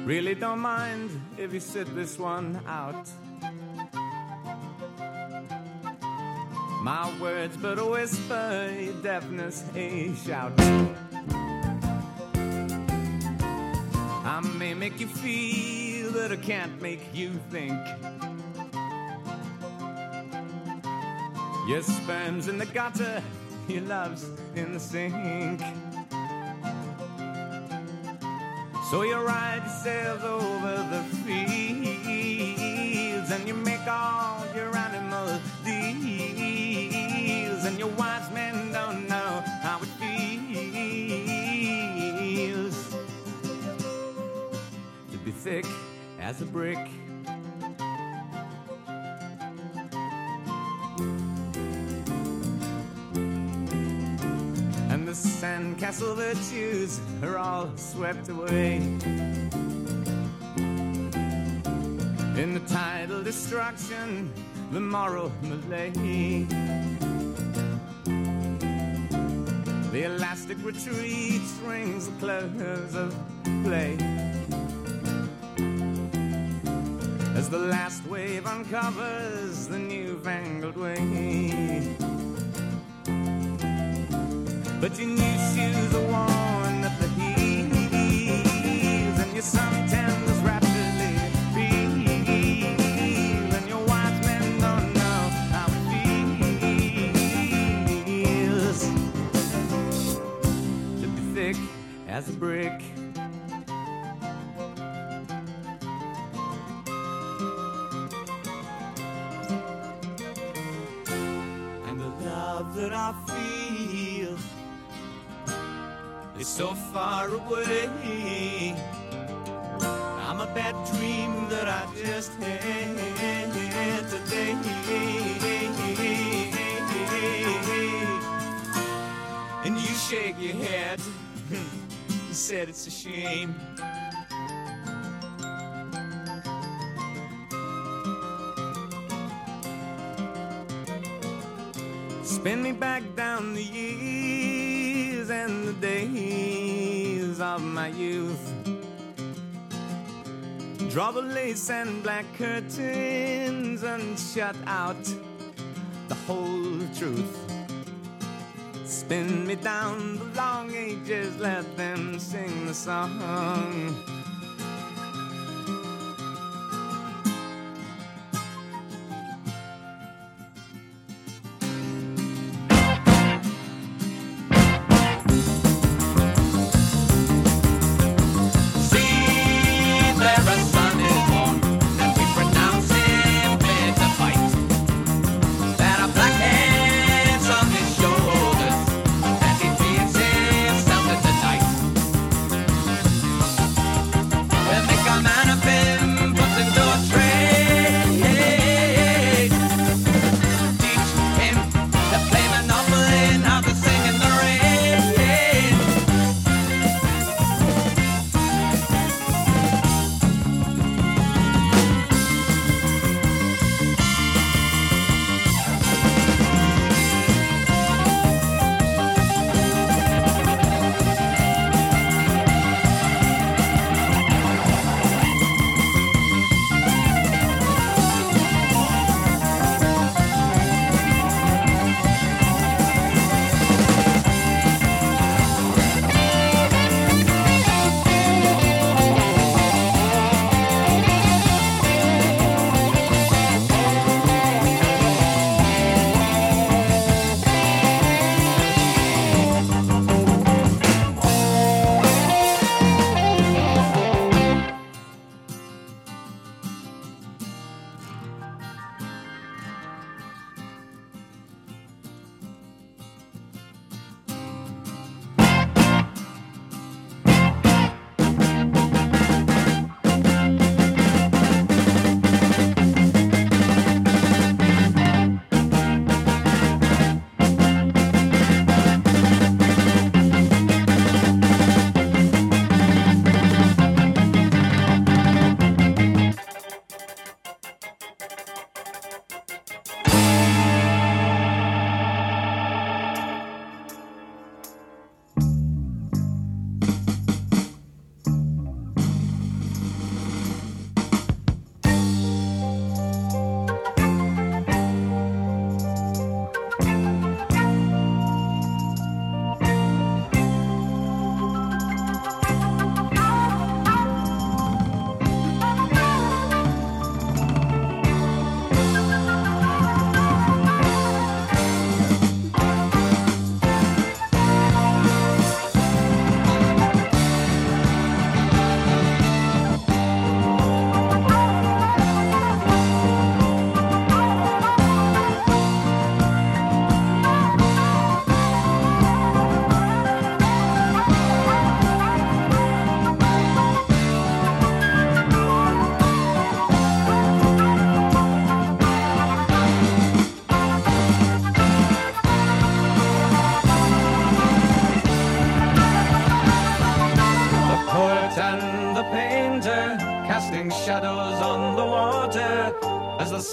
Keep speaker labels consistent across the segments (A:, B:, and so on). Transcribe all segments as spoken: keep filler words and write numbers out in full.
A: Really don't mind if you sit this one out. My words but a whisper, your deafness a shout. I may make you feel, but I can't make you think. Your sperm's in the gutter, your love's in the sink. So you ride yourselves over the fields, and you make all your animal deals, and your wise men don't know how it feels to be thick as a brick. And the sandcastle virtues are all swept away in the tidal destruction, the moral malaise. The elastic retreat rings the close of play as the last wave uncovers the newfangled way. But your new shoes are worn at the heels, and your suntans rapidly feel, and your wise men don't know how it feels to be thick as a brick. And the love that I feel is so far away. I'm a bad dream that I just had today. And you shake your head, you said it's a shame. Spin me back down the years and the days of my youth. Draw the lace and black curtains and shut out the whole truth. Spin me down the long ages, let them sing the song.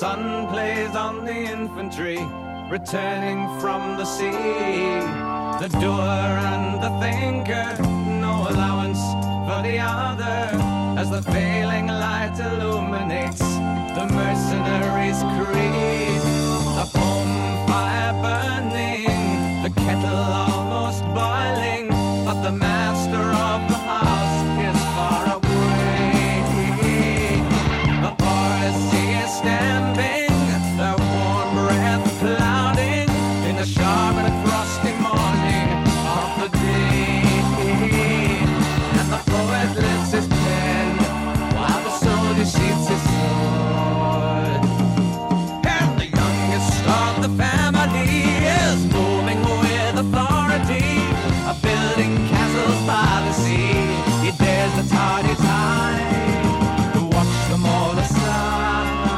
A: sun plays on the infantry returning from the sea. The doer and the thinker, no allowance for the other, as the failing light illuminates the mercenaries' creed. The home fire burning, the kettle almost boiling, but the master of the house is far away. The forest is standing, their warm breath clouding in the sharp and frosty morning of the day. And the poet lifts his pen while the soldier sheathes his sword. And the youngest of the family is moving with authority, a building castles by the sea. He dares the tardy tide to watch them all aside.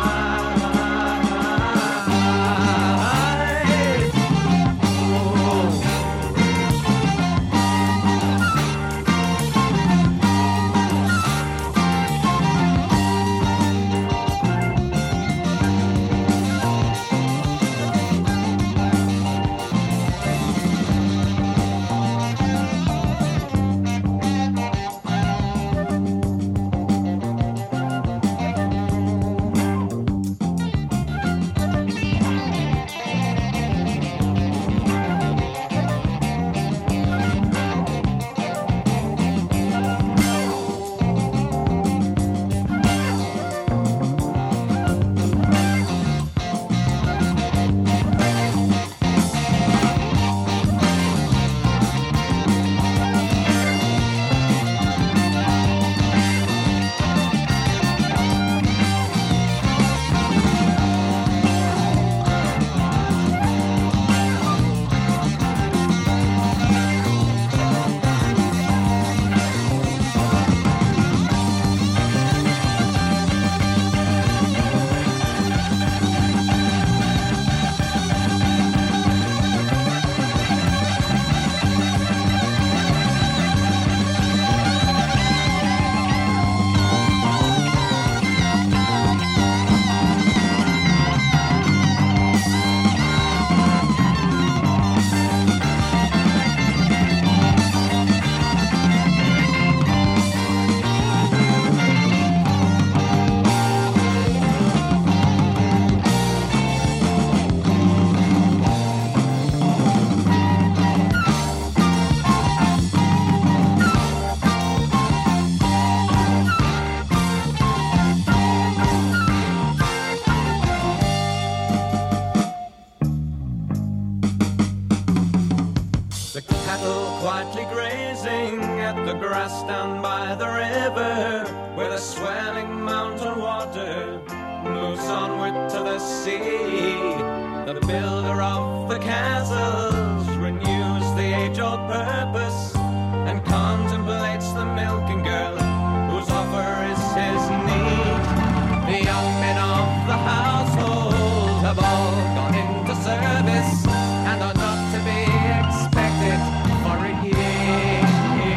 A: Quietly grazing at the grass down by the river, where the swelling mountain water moves onward to the sea. The builder of the castles renews the age-old purpose and contemplates the milking girl whose offer is his need. The young men of the household have all gone into service and are not to be expected for a year.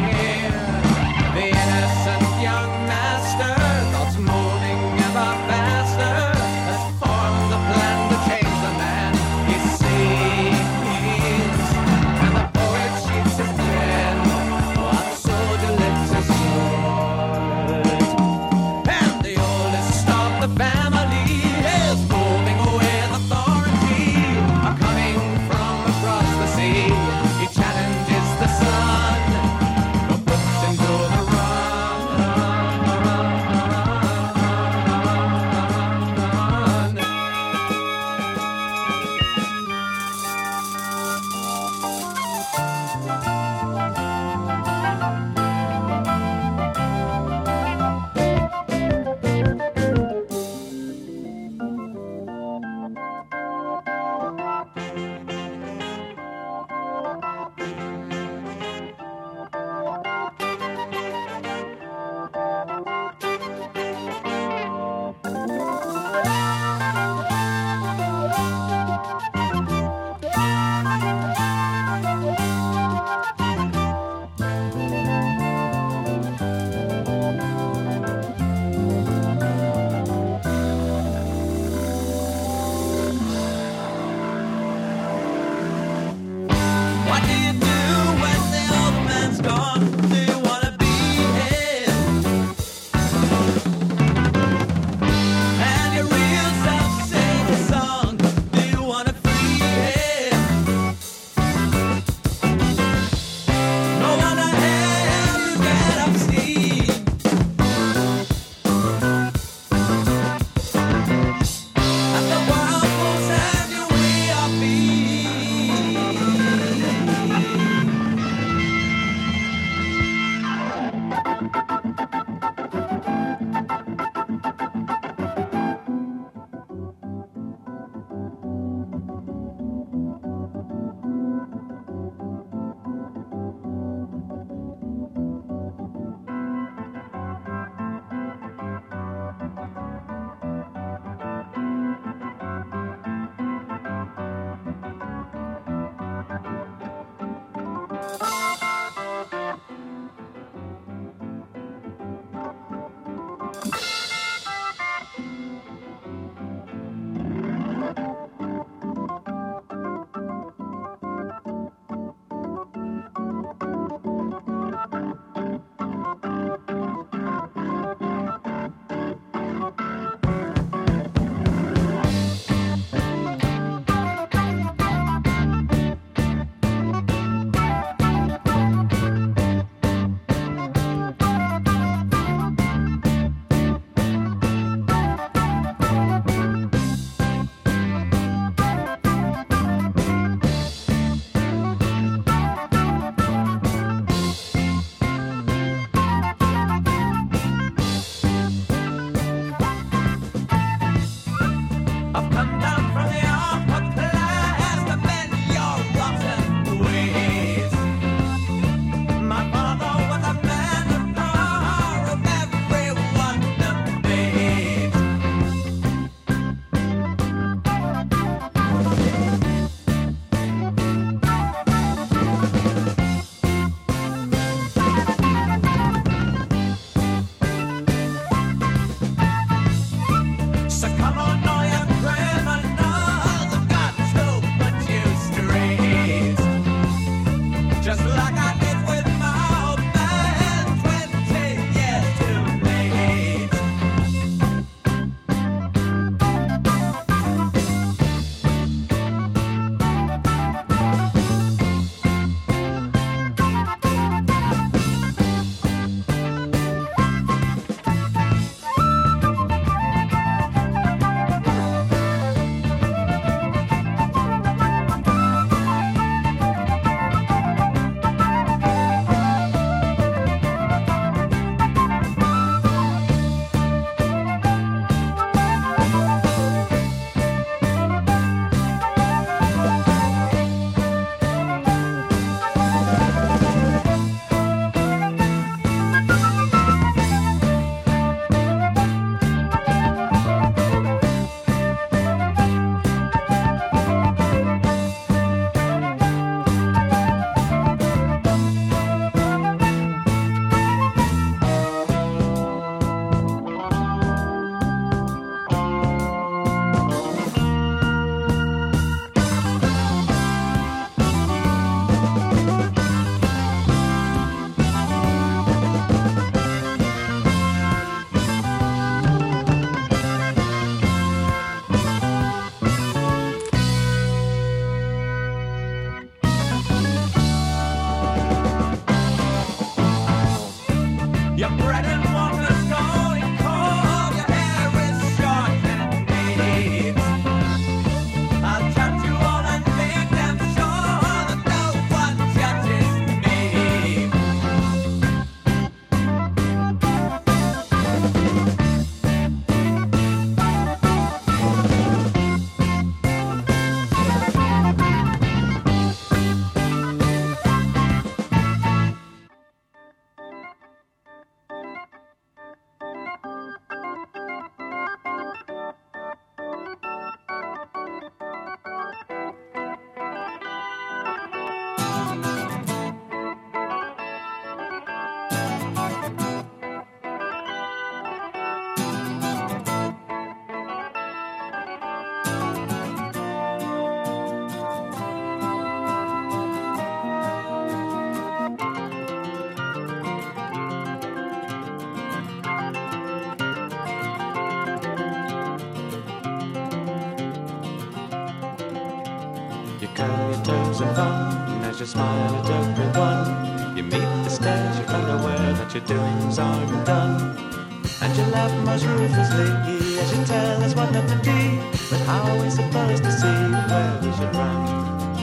A: The innocent young master, thoughts moving ever faster, has formed the plan to change the man he sees. And the poet sheets his pen while the soldier lifts his sword. And the oldest of the family is moving with authority, a coming curl your toes in fun as you smile at everyone. You meet the stares, you're unaware that your doings aren't done. And you laugh most ruthlessly as you tell us what not to be. But how are we supposed to see where we should run?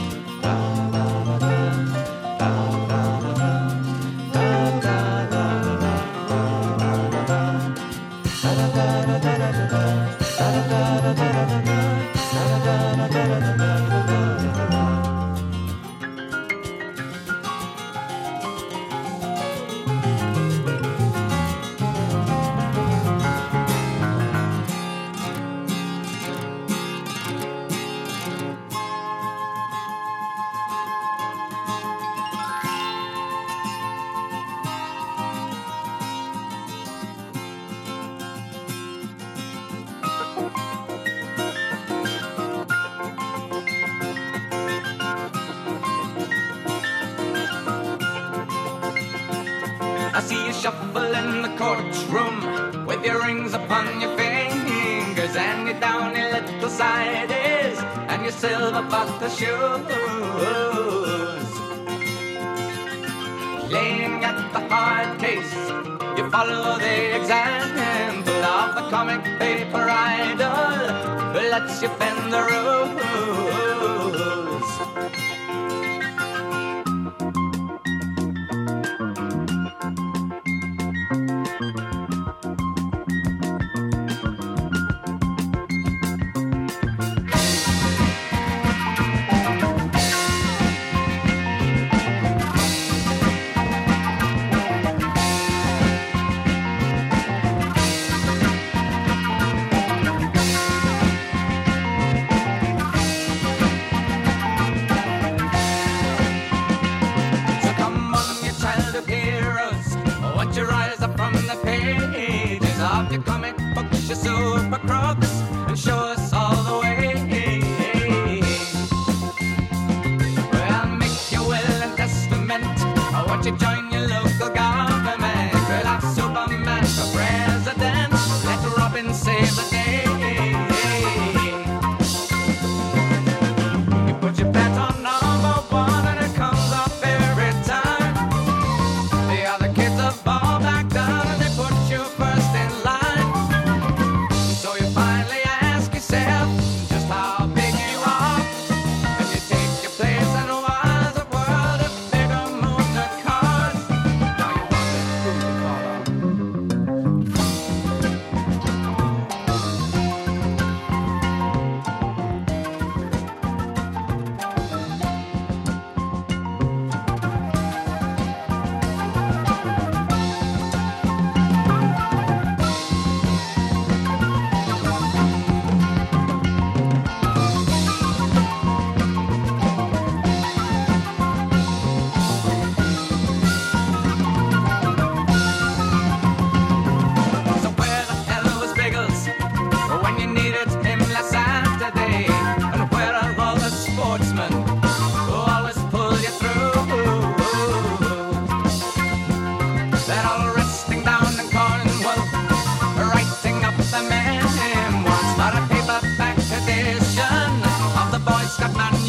B: I see you shuffle in the courtroom with your rings upon your fingers and your downy little sideys and your silver buckle shoes. Laying at the hard case, you follow the example of the comic paper idol who lets you bend the rules. You rise up from the pages of your comic books, your super crooks, and show us all the way. Well, make your will and testament, or won't you join your local government? We'll have Superman for president, let Robin save the day. You put your bet on number one and it comes off every time. The other kids are fall back down and they put you first in line. So you finally ask yourself just how big you are, and you take your place in a wiser world of bigger moon that cars. Now you wonder who you call up. So where the hell was Biggles when you needed him last Saturday? And where are all the sportsmen who always pull you through? They're all resting down in Cornwall, writing up the memoirs, not a paperback edition of the Boy Scout Man.